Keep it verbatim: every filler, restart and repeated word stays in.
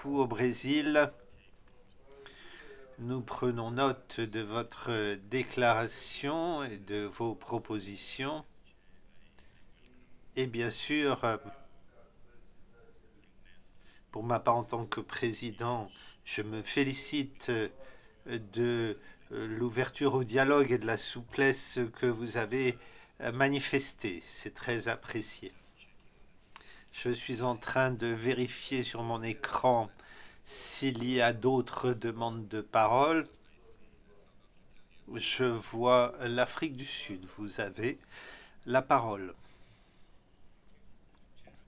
beaucoup au Brésil. Nous prenons note de votre déclaration et de vos propositions. Et bien sûr, euh, pour ma part en tant que président, je me félicite euh, de euh, l'ouverture au dialogue et de la souplesse que vous avez euh, manifestée. C'est très apprécié. Je suis en train de vérifier sur mon écran s'il y a d'autres demandes de parole. Je vois l'Afrique du Sud. Vous avez la parole.